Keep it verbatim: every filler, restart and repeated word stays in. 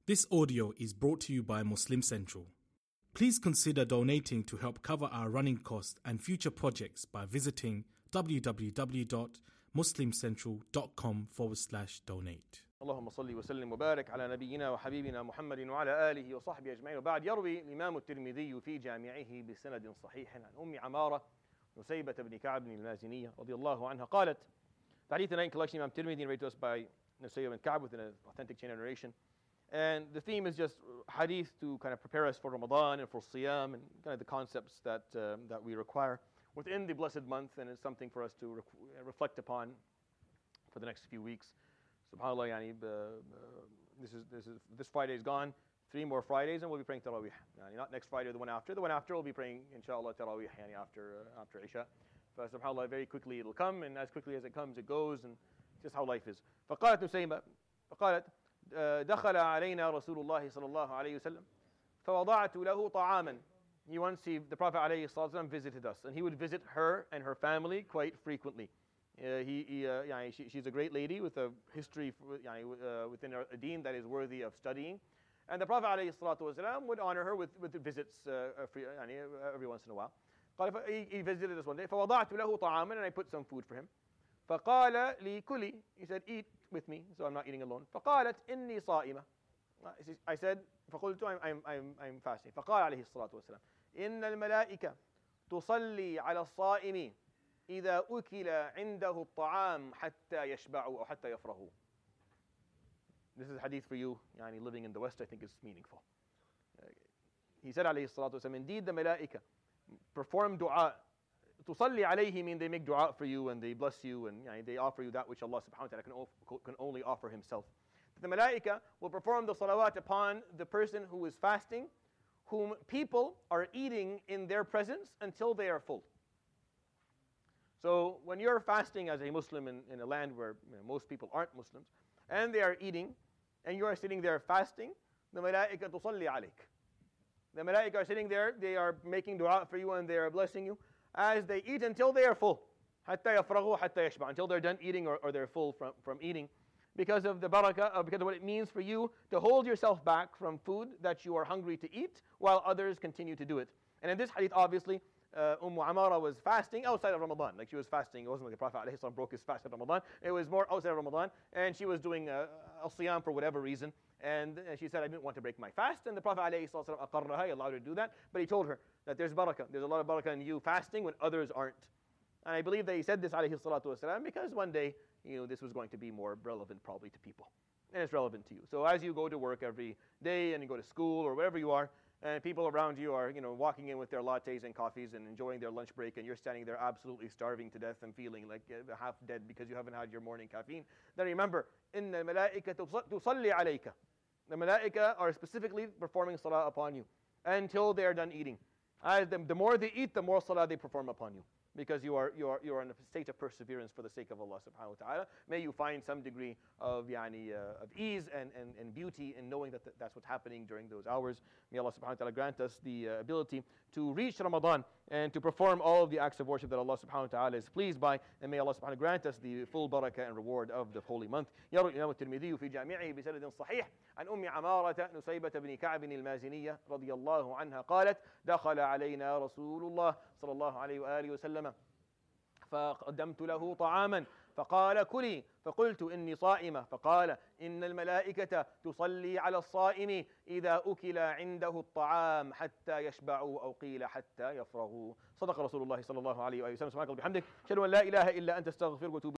This audio is brought to you by Muslim Central. Please consider donating to help cover our running costs and future projects by visiting www.muslimcentral.com forward slash donate. اللهم صل وسلم وبارك على نبينا وحبيبنا محمد وعلى آله وصحبه أجمعين. وبعد، يروي الإمام الترمذي في جامعه بسند صحيح عن أم عمارة نسيبة بن كعب المازنية رضي الله عنها قالت: The hadith in collection Imam Tirmidhi narrated to us by Nusayba bin Ka'b with an authentic chain of narration. And the theme is just hadith to kind of prepare us for Ramadan and for Siyam and kind of the concepts that um, that we require within the blessed month, and it's something for us to rec- reflect upon for the next few weeks. SubhanAllah, yani, uh, uh, this is this is this Friday is gone. Three more Fridays, and we'll be praying Taraweeh. Yani, not next Friday or the one after. The one after we'll be praying, inshallah, Taraweeh yani, after uh, after Isha. But SubhanAllah, very quickly it'll come, and as quickly as it comes, it goes, and just how life is. فقالت نسيمة فقالت دخل علينا رسول الله صلى الله عليه وسلم فوضعت له طعاما. He once he, the Prophet عليه الصلاة والسلام visited us, and he would visit her and her family quite frequently. Uh, he, he, uh, يعني, she, she's a great lady with a history يعني, uh, within a deen that is worthy of studying. And the Prophet عليه الصلاة والسلام would honor her with, with visits uh, free, يعني, every once in a while. He, he visited us one day. فوضعت له طعاما, and I put some food for him. فقال لي كلي. He said, eat with me, so I'm not eating alone. فقالت إني صائمة. I said, فقلت I'm, I'm, I'm, I'm fasting. فقال عليه الصلاة والسلام إن الملائكة تصلي على الصائم إذا أكل عنده الطعام حتى يشبعوا أو حتى يفرغوا. This is a hadith for you, يعني, living in the West. I think is meaningful. He said عليه الصلاة والسلام, indeed the malaika perform dua. تصلي عليه mean they make dua for you and they bless you and يعني, they offer you that which Allah subhanahu wa ta'ala can, can only offer himself. The malaika will perform the salawat upon the person who is fasting, whom people are eating in their presence until they are full. So when you're fasting as a Muslim in, in a land where you know, most people aren't Muslims, and they are eating, and you are sitting there fasting, the malaika تصلي عليك. The malaika are sitting there, they are making dua for you and they are blessing you as they eat until they are full. حتى يفرغوا حتى يشبع, until they're done eating or, or they're full from, from eating. Because of the barakah, or because of what it means for you to hold yourself back from food that you are hungry to eat while others continue to do it. And in this hadith, obviously, uh, Umm Amara was fasting outside of Ramadan. Like she was fasting, it wasn't like the Prophet ﷺ broke his fast in Ramadan. It was more outside of Ramadan. And she was doing uh, al-siyam for whatever reason. And uh, she said, I didn't want to break my fast. And the Prophet ﷺ aqarraha, he allowed her to do that. But he told her that there's barakah. There's a lot of barakah in you fasting when others aren't. And I believe that he said this alayhi salatu wasalam because one day, you know, this was going to be more relevant probably to people. And it's relevant to you. So as you go to work every day and you go to school or wherever you are, and people around you are, you know, walking in with their lattes and coffees and enjoying their lunch break, and you're standing there absolutely starving to death and feeling like uh, half dead because you haven't had your morning caffeine, then remember, إِنَّ الْمَلَائِكَةَ تُصَلِّي عَلَيْكَ. The malaika are specifically performing salah upon you until they are done eating. As the, the more they eat, the more salah they perform upon you. Because you are you are you are in a state of perseverance for the sake of Allah subhanahu wa ta'ala. May you find some degree of yani, uh, of ease and, and, and beauty in knowing that th- that's what's happening during those hours. May Allah subhanahu wa ta'ala grant us the uh, ability to reach Ramadan and to perform all of the acts of worship that Allah subhanahu wa ta'ala is pleased by. And may Allah subhanahu wa ta'ala grant us the full barakah and reward of the holy month. يروي الإمام الترمذي في جامعه بسند صحيح عن أم عمارة نسيبة بن كعب المازنية رضي الله عنها قالت دخل علينا رسول الله صلى الله عليه وآله وسلم فقدمت له طعاما فقال كلي فقلت إني صائمة فقال إن الملائكة تصلي على الصائم إذا أكل عنده الطعام حتى يشبعوا أو قيل حتى يفرغوا. صدق رسول الله صلى الله عليه وسلم. سبحانك اللهم وبحمدك أشهد أن لا إله إلا أنت أستغفرك وأتوب